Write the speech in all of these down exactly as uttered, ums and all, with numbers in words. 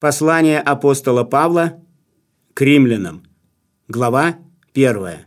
Послание апостола Павла к римлянам. Глава первая.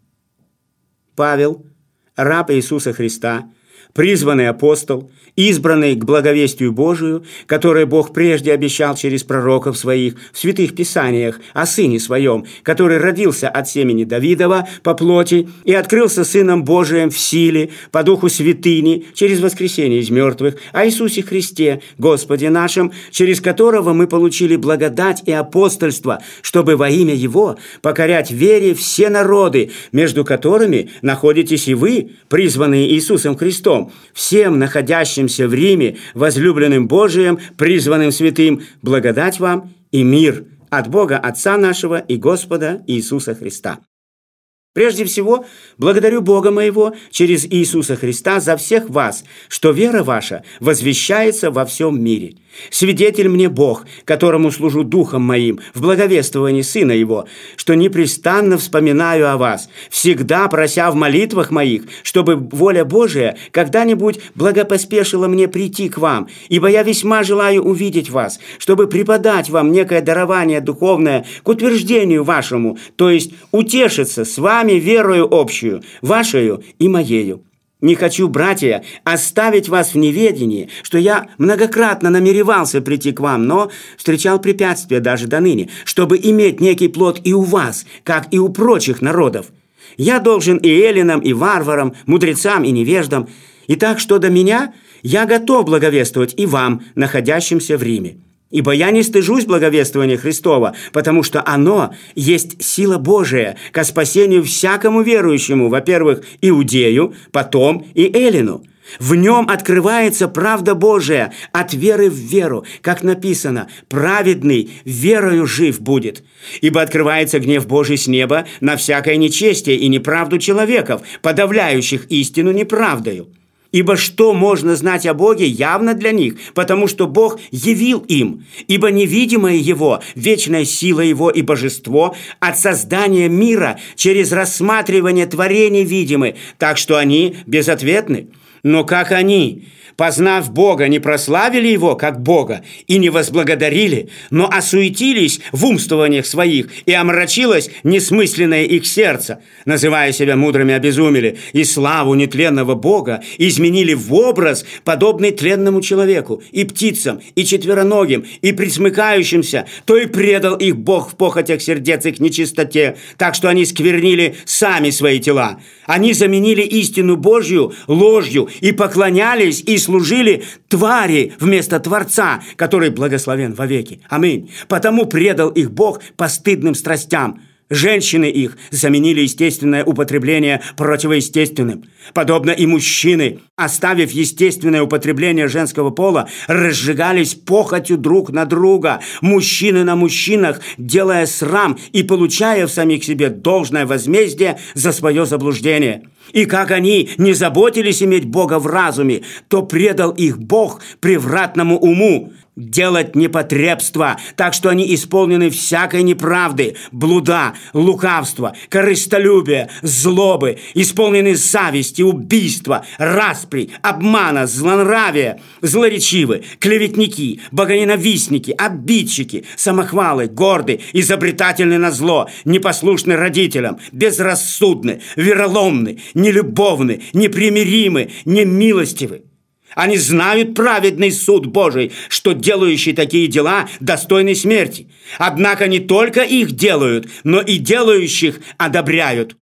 Павел, раб Иисуса Христа, призванный апостол, избранный к благовестию Божию, которое Бог прежде обещал через пророков своих в святых писаниях о Сыне Своем, который родился от семени Давидова по плоти и открылся Сыном Божиим в силе, по духу святыни, через воскресение из мертвых, о Иисусе Христе, Господе нашим, через которого мы получили благодать и апостольство, чтобы во имя Его покорять вере все народы, между которыми находитесь и вы, призванные Иисусом Христом, всем находящимся в Риме, возлюбленным Божиим, призванным святым, благодать вам и мир от Бога Отца нашего и Господа Иисуса Христа. Прежде всего, благодарю Бога моего через Иисуса Христа за всех вас, что вера ваша возвещается во всем мире. Свидетель мне Бог, которому служу духом моим в благовествовании Сына Его, что непрестанно вспоминаю о вас, всегда прося в молитвах моих, чтобы воля Божия когда-нибудь благопоспешила мне прийти к вам, ибо я весьма желаю увидеть вас, чтобы преподать вам некое дарование духовное к утверждению вашему, то есть утешиться с вами верою общую, вашею и моею. Не хочу, братья, оставить вас в неведении, что я многократно намеревался прийти к вам, но встречал препятствия даже до ныне, чтобы иметь некий плод и у вас, как и у прочих народов. Я должен и эллинам, и варварам, мудрецам и невеждам. И так, что до меня, я готов благовествовать и вам, находящимся в Риме. Ибо я не стыжусь благовествования Христова, потому что оно есть сила Божия ко спасению всякому верующему, во-первых, иудею, потом и эллину. В нем открывается правда Божия от веры в веру, как написано: «Праведный верою жив будет». Ибо открывается гнев Божий с неба на всякое нечестие и неправду человеков, подавляющих истину неправдою. Ибо что можно знать о Боге явно для них, потому что Бог явил им, ибо невидимое Его, вечная сила Его и божество от создания мира через рассматривание творений видимы, так что они безответны. Но как они, познав Бога, не прославили Его как Бога и не возблагодарили, но осуетились в умствованиях своих, и омрачилось несмысленное их сердце, называя себя мудрыми, обезумели, и славу нетленного Бога изменили в образ, подобный тленному человеку, и птицам, и четвероногим, и присмыкающимся, то и предал их Бог в похотях сердец их нечистоте, так что они сквернили сами свои тела. Они заменили истину Божью ложью и поклонялись и служили твари вместо Творца, который благословен вовеки. Аминь. Потому предал их Бог постыдным страстям. Женщины их заменили естественное употребление противоестественным. Подобно и мужчины, оставив естественное употребление женского пола, разжигались похотью друг на друга, мужчины на мужчинах, делая срам и получая в самих себе должное возмездие за свое заблуждение. И как они не заботились иметь Бога в разуме, то предал их Бог превратному уму, делать непотребство, так что они исполнены всякой неправды, блуда, лукавства, корыстолюбия, злобы, исполнены зависти, убийства, распри, обмана, злонравия, злоречивы, клеветники, богоненавистники, обидчики, самохвалы, горды, изобретательны на зло, непослушны родителям, безрассудны, вероломны, нелюбовны, непримиримы, немилостивы. Они знают праведный суд Божий, что делающие такие дела достойны смерти. Однако не только их делают, но и делающих одобряют.